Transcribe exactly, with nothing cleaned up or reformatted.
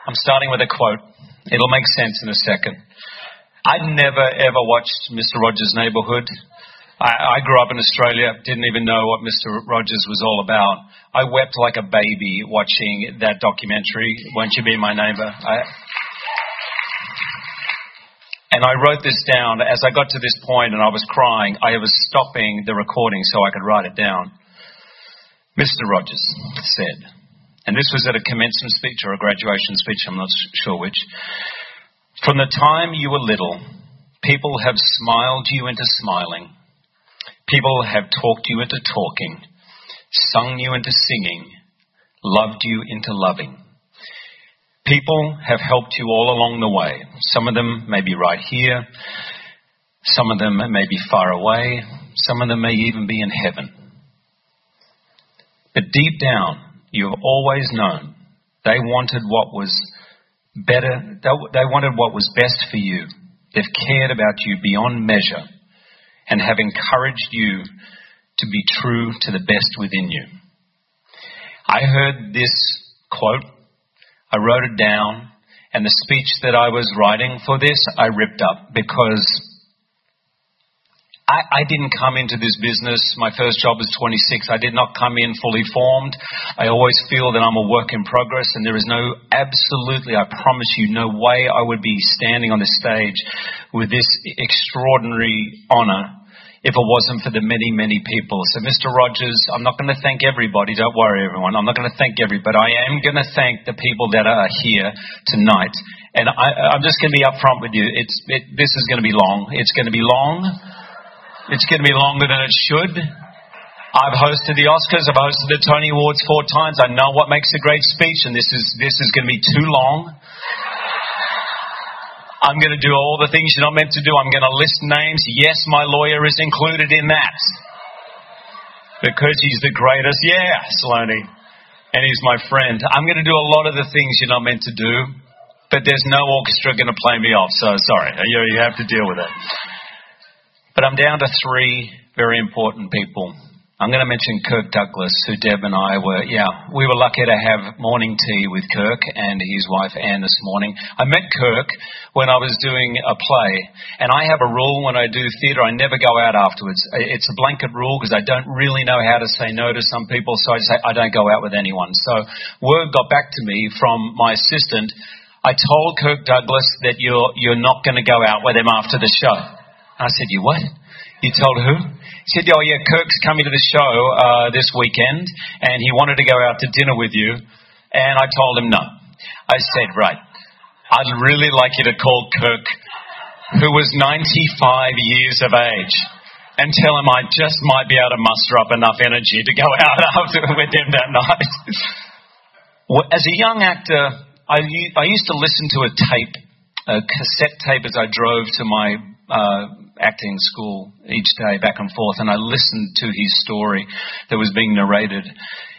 I'm starting with a quote. It'll make sense in a second. I'd never, ever watched Mister Rogers' Neighbourhood. I, I grew up in Australia, didn't even know what Mister Rogers was all about. I wept like a baby watching that documentary, Won't You Be My Neighbour? I, and I wrote this down. As I got to this point and I was crying, I was stopping the recording so I could write it down. Mister Rogers said, and this was at a commencement speech or a graduation speech, I'm not sure which. From the time you were little, people have smiled you into smiling. People have talked you into talking, sung you into singing, loved you into loving. People have helped you all along the way. Some of them may be right here. Some of them may be far away. Some of them may even be in heaven. But deep down, you have always known they wanted what was better. They wanted what was best for you. They've cared about you beyond measure and have encouraged you to be true to the best within you. I heard this quote. I wrote it down, and the speech that I was writing for this, I ripped up because I, I didn't come into this business. My first job was twenty-six. I did not come in fully formed. I always feel that I'm a work in progress, and there is no, absolutely, I promise you, no way I would be standing on this stage with this extraordinary honour if it wasn't for the many, many people. So Mister Rogers, I'm not going to thank everybody. Don't worry, everyone. I'm not going to thank everybody. I am going to thank the people that are here tonight. And I, I'm just going to be upfront with you. It's it, this is going to be long. It's going to be long. It's going to be longer than it should. I've hosted the Oscars. I've hosted the Tony Awards four times. I know what makes a great speech, and this is this is going to be too long. I'm going to do all the things you're not meant to do. I'm going to list names. Yes, my lawyer is included in that. Because he's the greatest. Yeah, Saloni. And he's my friend. I'm going to do a lot of the things you're not meant to do. But there's no orchestra going to play me off. So, sorry. You, you have to deal with it. But I'm down to three very important people. I'm going to mention Kirk Douglas, who Deb and I were, yeah, we were lucky to have morning tea with Kirk and his wife Anne this morning. I met Kirk when I was doing a play, and I have a rule when I do theatre, I never go out afterwards. It's a blanket rule because I don't really know how to say no to some people, so I say I don't go out with anyone. So word got back to me from my assistant. I told Kirk Douglas that you're, you're not going to go out with him after the show. I said, you what? You told who? He said, oh yeah, Kirk's coming to the show uh, this weekend and he wanted to go out to dinner with you. And I told him no. I said, right, I'd really like you to call Kirk, who was ninety-five years of age, and tell him I just might be able to muster up enough energy to go out after with him that night. As a young actor, I, I used to listen to a tape, a cassette tape as I drove to my uh, acting school each day back and forth, and I listened to his story that was being narrated.